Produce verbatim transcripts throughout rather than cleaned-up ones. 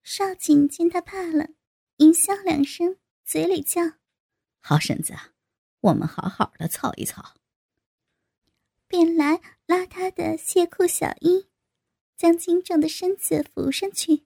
少景见他怕了，淫笑两声，嘴里叫： 好婶子，我们好好的操一操。 便来拉他的亵裤小衣，将精壮的身子扶上去。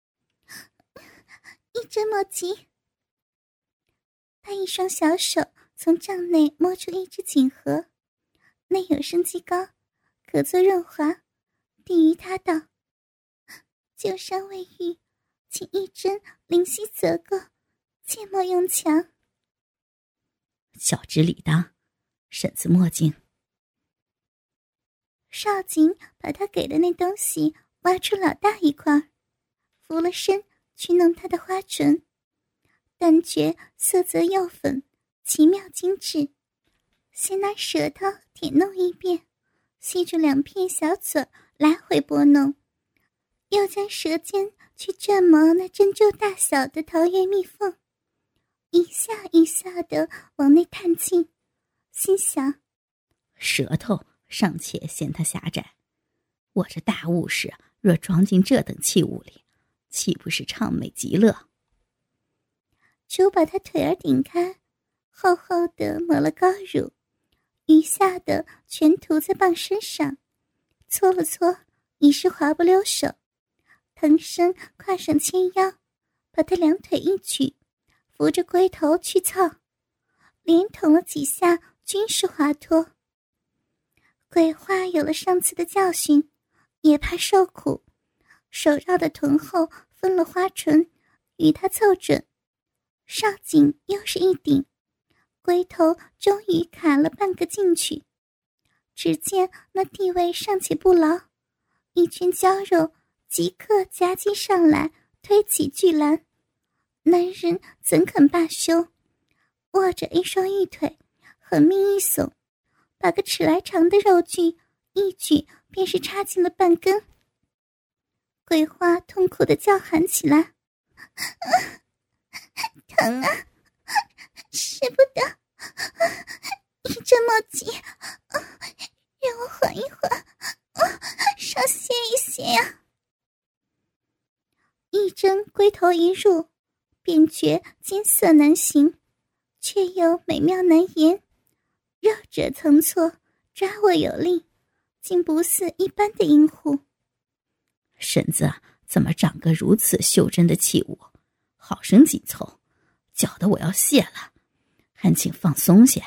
一针莫急。他一双小手从帐内摸出一只锦盒，内有生鸡膏，可做润滑，递于他道：旧伤未愈，请一针灵犀则够，切莫用强。 小侄理当，婶子莫惊。 少景把他给的那东西挖出老大一块，扶了身去弄他的花唇，但觉色泽幼粉，奇妙精致。先拿舌头舔弄一遍，吸住两片小嘴来回拨弄，又将舌尖去蘸磨那珍珠大小的桃源蜜缝，一下一下地往内探进，心想： 舌头尚且嫌它狭窄，我这大物事若装进这等器物里，岂不是畅美极乐？ 就把他腿儿顶开，厚厚的抹了膏乳，余下的全涂在棒身上，搓了搓，已是滑不溜手。腾身跨上纤腰，把他两腿一举，扶着龟头去操，连捅了几下，均是滑脱。桂花有了上次的教训，也怕受苦，手绕的臀后分了花唇，与他凑准。少景又是一顶，龟头终于卡了半个进去。只见那地位尚且不牢，一圈娇肉即刻夹击上来，推起巨栏。男人怎肯罢休，握着一双玉腿，狠命一耸，把个尺来长的肉具一举便是插进了半根。桂花痛苦地叫喊起来：疼啊，使不得，一针莫急，让我缓一缓，稍歇一歇呀。一针龟头一入，便觉艰涩难行，却又美妙难言，肉者层错，抓握有力，竟不似一般的阴户。 婶子怎么长个如此袖珍的器物，好生紧凑，搅得我要泄了，还请放松些。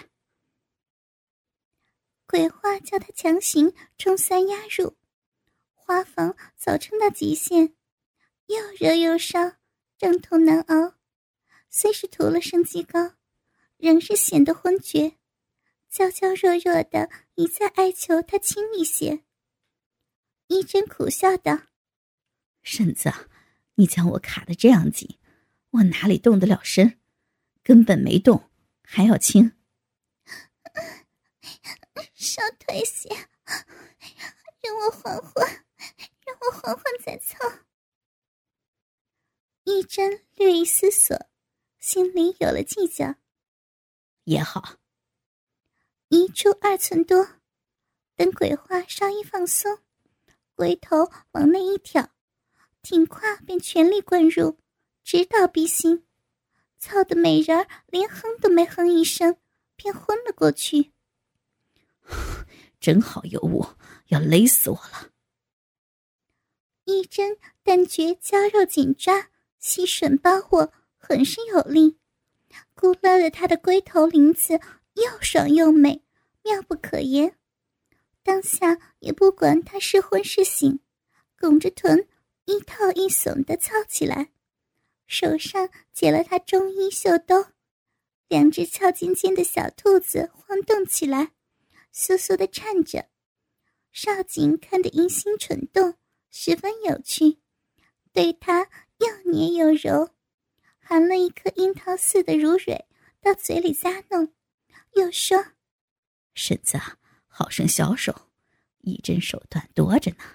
桂花叫他强行冲三压入，花房早撑到极限，又热又烧，胀痛难熬。虽是涂了生鸡膏，仍是显得昏厥，娇娇弱弱的一再哀求他轻一些。一针苦笑道： 婶子，你将我卡得这样紧，我哪里动得了身？根本没动，还要轻。 稍退些，让我缓缓，让我缓缓再操。一针略一思索，心里有了计较。 也好。 一出二寸多，等鬼花稍一放松，龟头往内一挑，挺胯便全力灌入，直到鼻心，操的美人儿连哼都没哼一声，便昏了过去。 真好尤物，要勒死我了。 一针但觉娇肉紧抓，细吮包握，很是有力，咕勒的他的龟头鳞子又爽又美，妙不可言。当下也不管他是昏是醒，拱着臀一套一耸地操起来，手上解了他中衣袖兜，两只翘尖尖的小兔子晃动起来，簌簌地颤着。少景看得淫心蠢动，十分有趣，对他又捏又揉，含了一颗樱桃似的乳蕊到嘴里咂弄，又说： 婶子，好生消手，一针手段多着呢。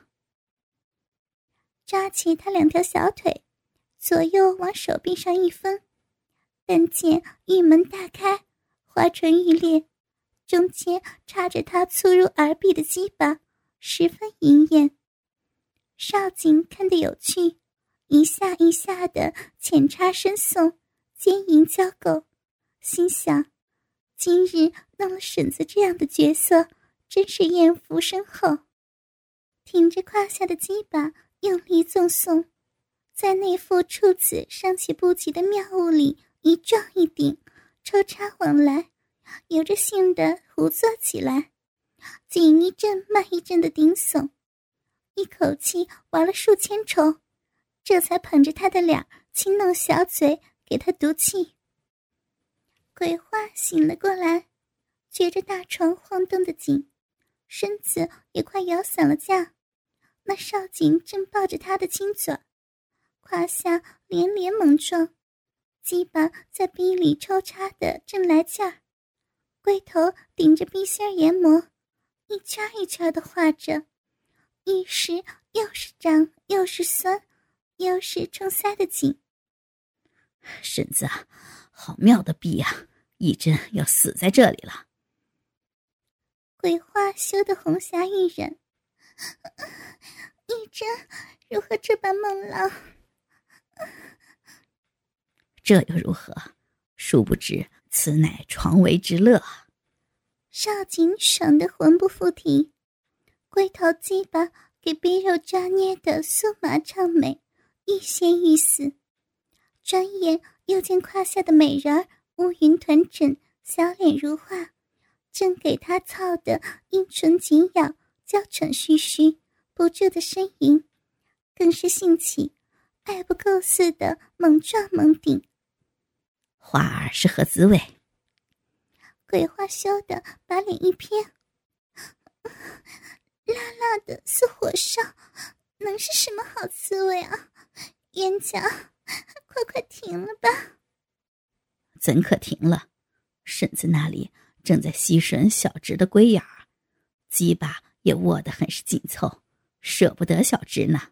抓起他两条小腿，左右往手臂上一分，但见玉门大开，花唇欲裂，中间插着他粗如耳臂的鸡巴，十分隐眼。少景看得有趣， 一下一下的浅插深送，奸淫交媾，心想今日弄了婶子这样的角色，真是艳福深厚。挺着胯下的鸡巴用力纵送，在那副处子尚且不及的妙物里一撞一顶，抽插往来，有着性的胡作起来，紧一阵慢一阵的顶耸，一口气玩了数千重，这才捧着他的脸轻弄小嘴给他毒气。桂花醒了过来，觉着大床晃动的紧，身子也快摇散了架。那少景正抱着他的亲嘴，胯下连连猛撞，鸡巴在逼里抽插的正来劲儿，龟头顶着逼心研磨，一圈一圈的画着，一时又是胀又是酸，又是冲塞的紧。 婶子啊，好妙的逼啊，一真要死在这里了。 桂花羞得红霞欲忍，一真如何这般孟浪？ 这又如何？殊不知此乃床为之乐。 少景爽得魂不附体，龟头鸡巴给逼肉抓捏的酥麻畅美，欲仙欲死。转眼又见胯下的美人儿乌云团枕，小脸如画，正给他操得阴唇紧咬，娇喘吁吁，不住的呻吟，更是兴起，爱不够似的猛撞猛顶。 花儿是何滋味？ 桂花羞得把脸一偏，辣辣的似火烧，能是什么好滋味啊？冤家，快快停了吧！ 怎可停了？婶子那里正在吸吮小侄的龟眼儿，鸡巴也握得很是紧凑，舍不得小侄呢。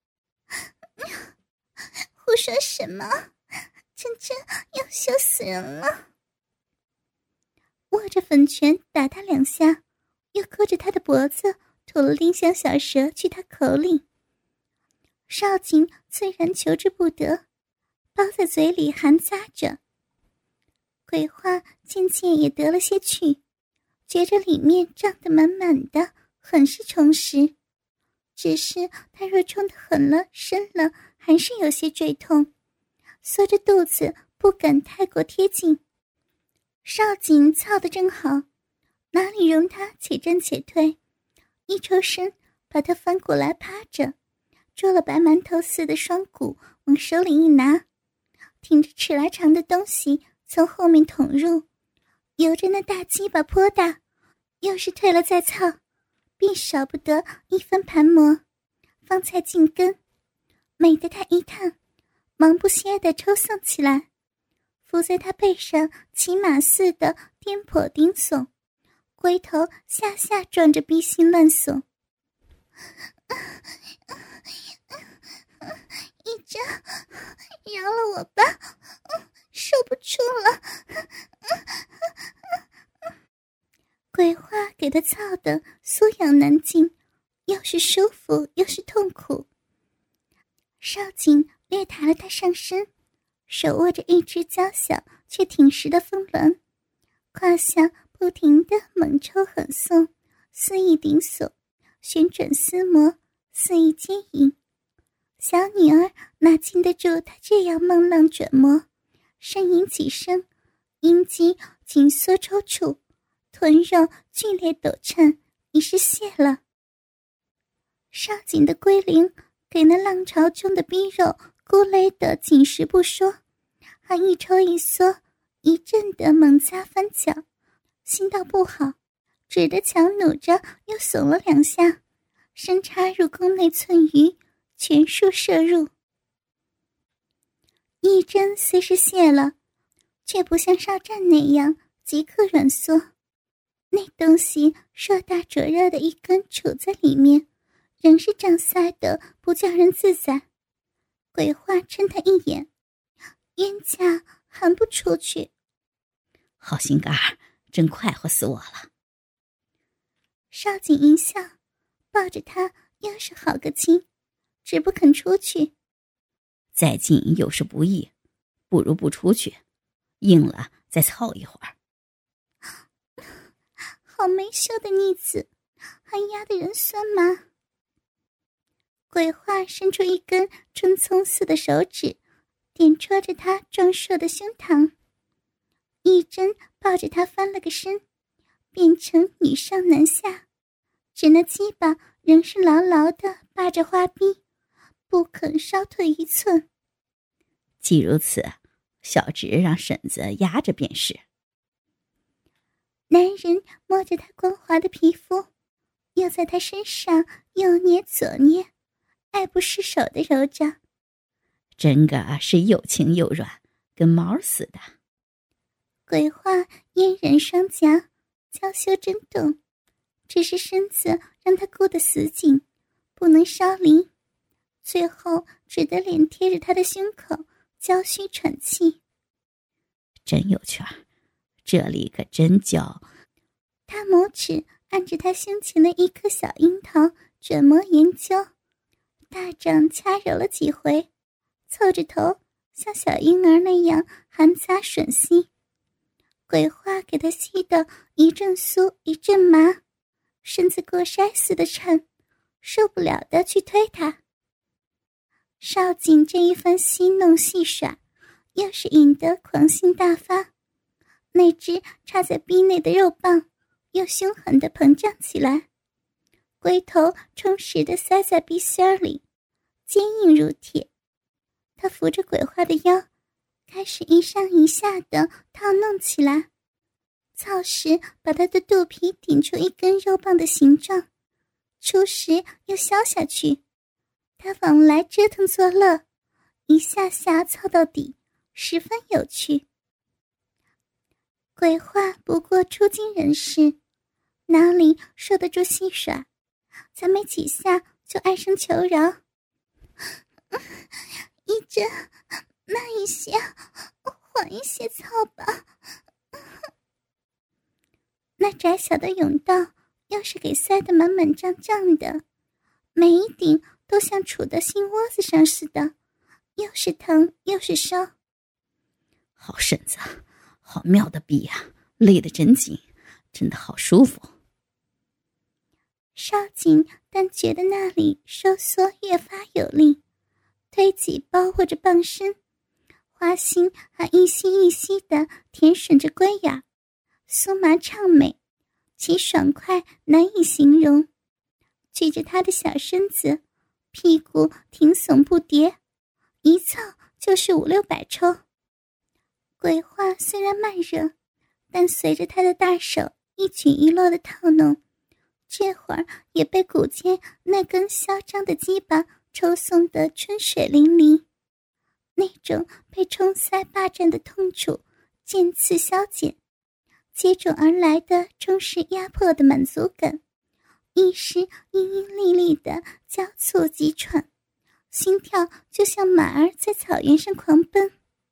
胡说什么？真真要羞死人了！握着粉拳打他两下，又勾着他的脖子吐了丁香小舌去他口里。少景虽然求之不得，包在嘴里含咂着。桂花渐渐也得了些趣，觉着里面胀得满满的，很是充实。只是他若冲得狠了深了，还是有些坠痛，缩着肚子不敢太过贴近。少景操得正好，哪里容他且战且退，一抽身把他翻过来趴着，捉了白馒头似的双骨往手里一拿，挺着尺来长的东西从后面捅入，由着那大鸡巴颇大，又是退了再操，必少不得一番盘磨，方才进根，美得他一叹，忙不歇地抽送起来，伏在他背上骑马似的颠簸顶耸，龟头下下撞着逼心乱耸。一真，饶了我吧，受不住了。桂花给他操得酥痒难禁，又是舒服又是痛苦。少景略抬了他上身，手握着一只娇小却挺实的风轮，胯下不停地猛抽狠送，肆意顶耸，旋转撕磨，肆意奸淫。小女儿哪禁得住他这样梦浪转磨，呻吟几声，阴茎紧缩抽搐，臀肉剧烈抖颤，已是泄了。少景的龟灵给那浪潮中的逼肉咕勒得紧实不说，还一抽一缩，一阵的猛扎翻脚，心道不好，只得强弩着又耸了两下，身插入宫内寸余，全数射入。一针虽是泄了，却不像少战那样即刻软缩，那东西硕大灼热的一根杵在里面，仍是胀塞的不叫人自在。鬼话嗔他一眼，冤家还不出去。 好心肝儿，真快活死我了。 少景一笑，抱着他又是好个亲，只不肯出去。 再进有时不易，不如不出去，硬了再操一会儿。 好没羞的逆子，还压得人酸麻。鬼话伸出一根春葱似的手指，点戳着他壮硕的胸膛，一针抱着他翻了个身，变成女上男下，只那鸡巴仍是牢牢地扒着花臂，不肯稍退一寸。 既如此，小侄让婶子压着便是。 男人摸着她光滑的皮肤，又在她身上右捏左捏，爱不释手地揉着。 真个是又轻又软，跟毛似的。 鬼话嫣然双颊，娇羞震动，只是身子让他箍得死紧，不能稍离，最后只得脸贴着他的胸口，娇虚喘气。 真有趣儿，这里可真娇。 他拇指按着他胸前的一颗小樱桃琢磨研究，大掌掐揉了几回，凑着头像小婴儿那样含擦吮吸。鬼话给他吸得一阵酥一阵麻，身子过筛似的颤，受不了的去推他。少景这一番戏弄戏耍，又是引得狂性大发，那只插在逼内的肉棒又凶狠地膨胀起来，龟头充实地塞在逼心里，坚硬如铁。他扶着鬼花的腰，开始一上一下地套弄起来，操时把他的肚皮顶出一根肉棒的形状，出时又削下去。他往来折腾作乐，一下下操到底，十分有趣。鬼话不过初经人事，哪里受得住戏耍，才没几下就哀声求饶。一针慢一些，缓一些操吧。那窄小的甬道要是给塞得满满胀胀的，每一顶都像杵到心窝子上似的，又是疼又是烧。 好婶子，好妙的逼啊，勒得真紧，真的好舒服。 少紧但觉得那里收缩越发有力，推挤包裹着棒身，花心还一吸一吸地舔吮着龟眼，酥麻畅美，其爽快难以形容。举着他的小身子，屁股挺耸不迭，一操就是五六百抽。鬼话虽然慢热，但随着他的大手一举一落的套弄，这会儿也被骨间那根嚣张的鸡巴抽送得春水淋漓，那种被冲塞霸占的痛楚渐次消减，接踵而来的终是压迫的满足感，一时阴阴历历的交促急喘，心跳就像马儿在草原上狂奔。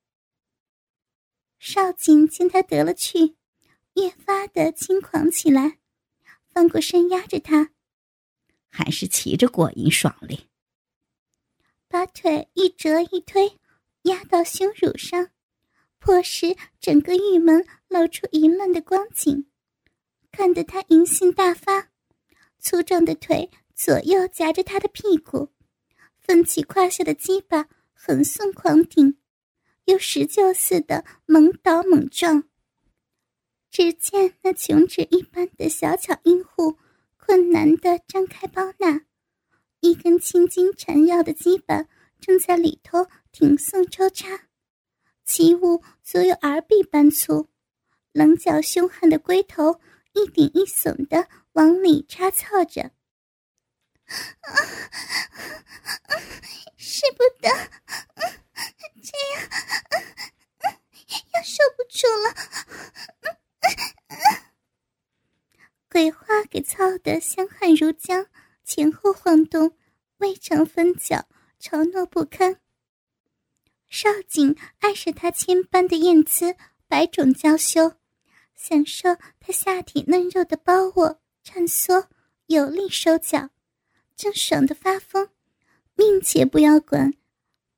少景见他得了去，越发的轻狂起来，翻过身压着他， 还是骑着过瘾爽哩。 把腿一折一推，压到胸乳上，迫使整个玉门露出淫乱的光景，看得他淫性大发，粗壮的腿左右夹着他的屁股，分起胯下的鸡巴横送狂顶，又石臼似的猛倒猛撞。只见那琼脂一般的小巧阴户困难地张开包纳，一根青筋缠绕的鸡巴正在里头挺送抽插，其物足有儿臂般粗，棱角凶悍的龟头一顶一耸地往里插操着。啊啊、使不得、啊、这样、啊啊、要受不住了、啊啊、鬼话给操得香汗如浆，前后晃动，未尝分角，吵闹不堪。少景爱上他千般的艳姿，百种娇羞，享受他下体嫩肉的包裹颤缩有力收脚，正爽得发疯，命且不要管，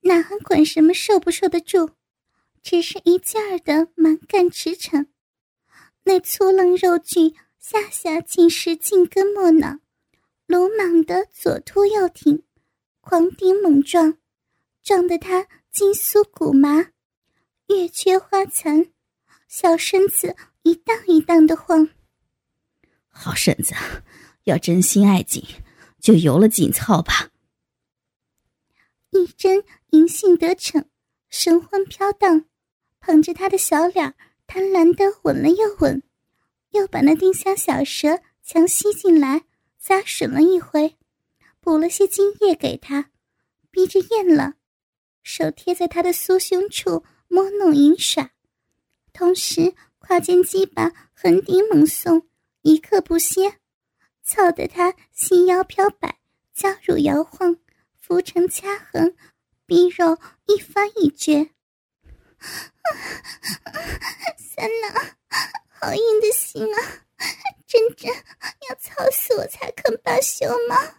哪还管什么受不受得住，只是一劲儿的蛮干驰骋。那粗棱肉巨，下下尽是劲根末脑，鲁莽的左突右挺，狂顶猛撞，撞得他筋酥骨麻，月缺花残，小身子一荡一荡的晃。 好婶子，要真心爱锦，就由了锦操吧。 一针银杏得逞，神魂飘荡，捧着他的小脸，贪婪地吻了又吻，又把那丁香小舌强吸进来，咂吮了一回，补了些精液给他，逼着咽了，手贴在他的酥胸处摸弄淫耍，同时跨间鸡巴横顶猛送，一刻不歇，操得他细腰飘摆，娇乳摇晃，浮沉掐横，逼肉一翻一撅。三郎，好硬的心啊，真真要操死我才肯罢休吗？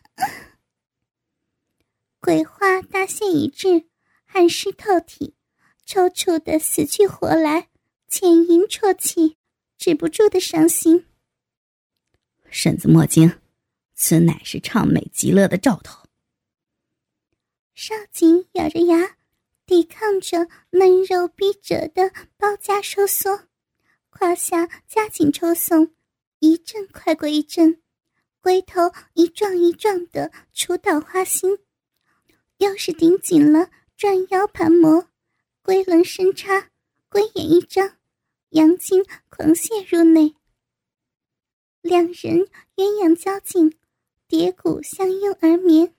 鬼话大限已至，汗湿透体，抽搐的死去活来，浅吟啜泣，止不住的伤心。 婶子莫惊，此乃是畅美极乐的兆头。 少景咬着牙，抵抗着嫩肉逼褶的包夹收缩，胯下加紧抽送，一阵快过一阵，龟头一撞一撞的杵倒花心，又是顶紧了转腰盘磨，龟棱深插，龟眼一张，阳精狂泻入内。两人鸳鸯交劲，叠骨相拥而眠。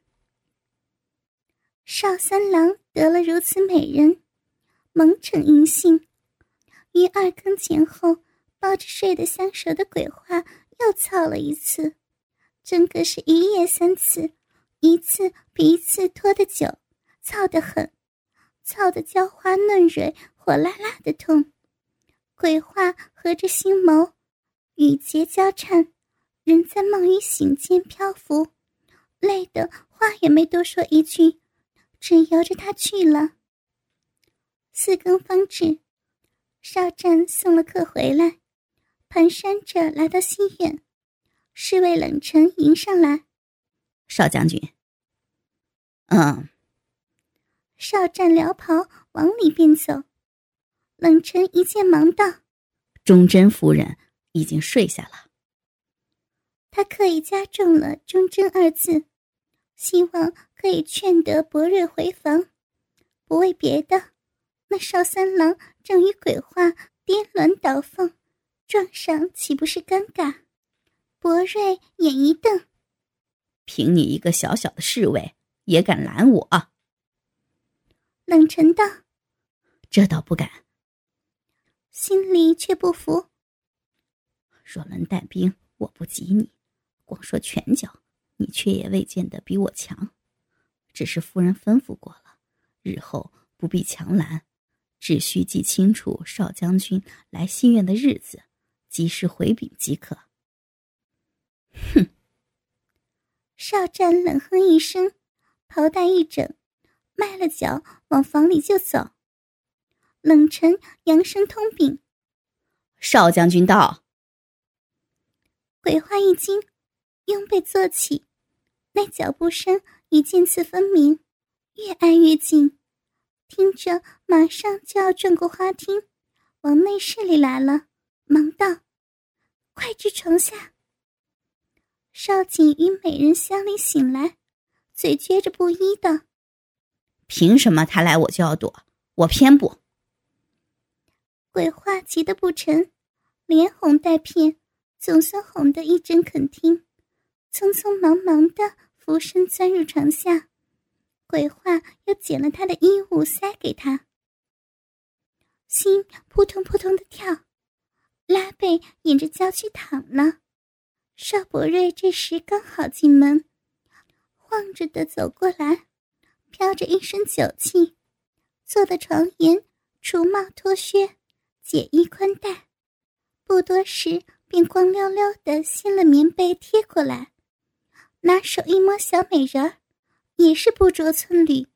少三郎得了如此美人，蒙逞淫性，于二更前后抱着睡得相熟的鬼话又操了一次，真个是一夜三次，一次比一次拖得久，操得很，操得娇花嫩蕊，火辣辣的痛。鬼话合着心眸，语节交颤，人在梦与醒间漂浮，累得话也没多说一句，只由着他去了。四更方至，少战送了客回来，蹒跚着来到西院，侍卫冷沉迎上来。 少将军。嗯。 少战撩袍往里便走，冷沉一见忙道： 忠贞夫人已经睡下了。 他刻意加重了忠贞二字，希望可以劝得博瑞回房，不为别的，那少三郎正与鬼话颠鸾倒凤，撞上岂不是尴尬？博瑞眼一瞪： 凭你一个小小的侍卫也敢拦我？ 冷沉道： 这倒不敢。 心里却不服： 若论带兵，我不及你，光说拳脚，你却也未见得比我强。只是夫人吩咐过了，日后不必强拦，只需记清楚少将军来西院的日子，及时回禀即可。哼！ 少战冷哼一声，袍带一整，迈了脚往房里就走。冷沉扬声通禀： 少将军到。 鬼话一惊，拥背坐起，那脚步声已渐次分明，越挨越近，听着马上就要转过花厅，往内室里来了，忙道：快至床下。少景与美人相离醒来，嘴撅着不依道： 凭什么他来我就要躲？我偏不。 鬼话急得不成，连哄带骗，总算哄得一针肯听，匆匆忙忙地俯身钻入床下。鬼话又捡了他的衣物塞给他，心扑通扑通的跳，拉背沿着娇躯躺了。邵伯瑞这时刚好进门，晃着的走过来，飘着一身酒气，坐在床沿，除帽脱靴，解衣宽带，不多时便光溜溜地掀了棉被贴过来，拿手一摸小美人儿，也是不着寸缕，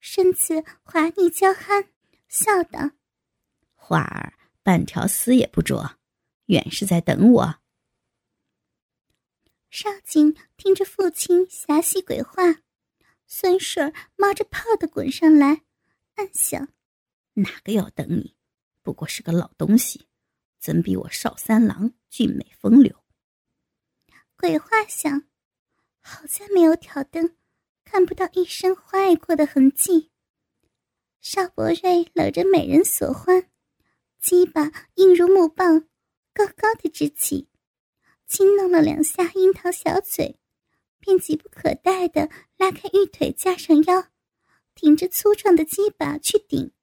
身子滑腻娇憨，笑道： 花儿半条丝也不着，原是在等我。 少景听着父亲侠戏鬼话，孙水冒着泡的滚上来，暗想： 哪个要等你，不过是个老东西，怎比我少三郎俊美风流？ 鬼话想，好在没有挑灯，看不到一身花爱过的痕迹。邵伯瑞搂着美人所欢，鸡巴硬如木棒，高高的支起，轻弄了两下樱桃小嘴，便急不可待地拉开玉腿，架上腰，挺着粗壮的鸡巴去顶。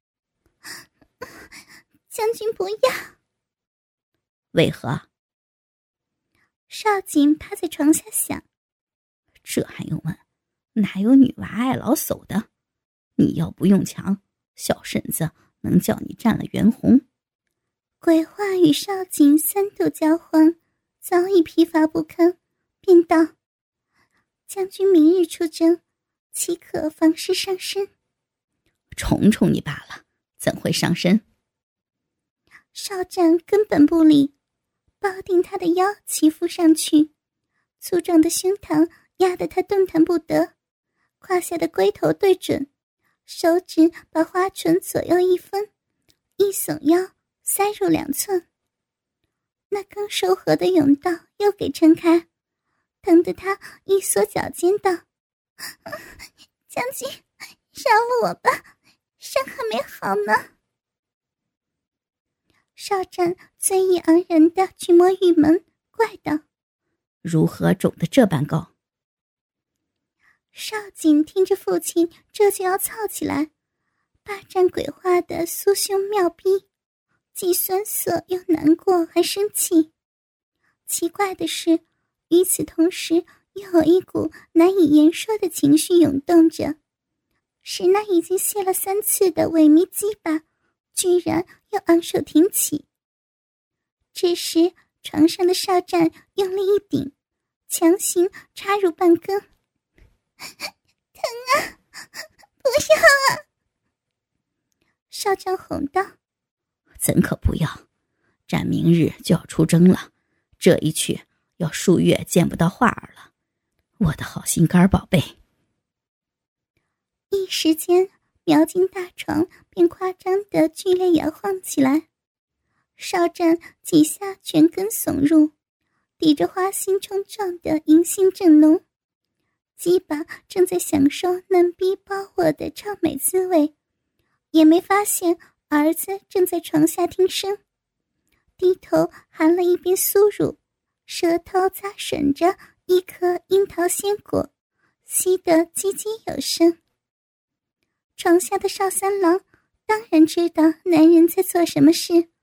将军不要！ 为何？ 少景趴在床下想， 这还用问？哪有女娃爱老叟的？你要不用强，小婶子能叫你占了袁弘。 鬼话与少景三度交欢，早已疲乏不堪，便道：将军明日出征，岂可房事伤身？ 宠宠你罢了，怎会伤身？ 少战根本不理，抱定他的腰骑附上去，粗壮的胸膛压得他动弹不得，胯下的龟头对准，手指把花唇左右一分，一耸腰塞入两寸，那刚收合的甬道又给撑开，疼得他一缩脚尖道：将军饶了我吧，伤还没好呢。少战醉意盎然地去摸玉门，怪道： 如何肿得这般高？ 少景听着父亲这就要操起来，霸占鬼话的酥胸妙逼，既酸涩又难过还生气。奇怪的是，与此同时又有一股难以言说的情绪涌动着，使那已经泄了三次的萎靡鸡巴居然又昂首挺起。这时床上的少战用力一顶，强行插入半根。疼啊，不要啊！少战哄道： 怎可不要？战明日就要出征了，这一去要数月见不到花儿了，我的好心肝宝贝。 一时间苗金大床便夸张地剧烈摇晃起来，少战几下全根耸入，抵着花心冲撞的银杏正浓，鸡巴正在享受嫩逼包裹的超美滋味，也没发现儿子正在床下听声，低头含了一边酥乳，舌头咂吮着一颗樱桃鲜果，吸得津津有声。床下的少三郎当然知道男人在做什么事，